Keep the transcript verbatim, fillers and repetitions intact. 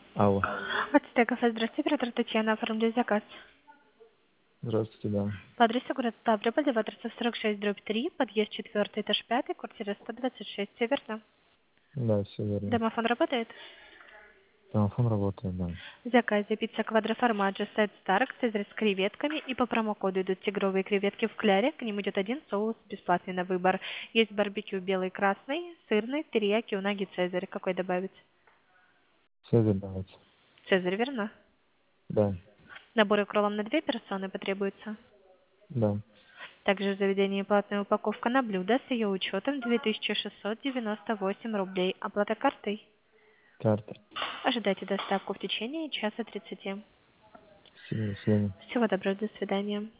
Алло. Ацтек кафе, здравствуйте, оператор Татьяна, оформляю заказ. Здравствуйте, да. По адресу город Ставрополь, Леваторцев сорок шесть, дробь три, подъезд четвертый, этаж пятый, квартира сто двадцать шесть, все верно? Да, все верно. Домофон работает? Телефон работает, да. В заказе пицца квадроформаджо, сет Старк, цезарь с креветками, и по промокоду идут тигровые креветки в кляре, к ним идет один соус бесплатный на выбор. Есть барбекю белый, красный, сырный, терияки, унаги, цезарь. Какой добавить? Все давайте. Цезарь, верно? Да, Наборы кролом на две персоны потребуется. да. Также в заведении платная упаковка на блюдо с ее учетом две тысячи шестьсот девяносто восемь рублей. Оплата картой. Карта. Ожидайте доставку в течение часа тридцати. Спасибо, до свидания. Всего доброго, до свидания.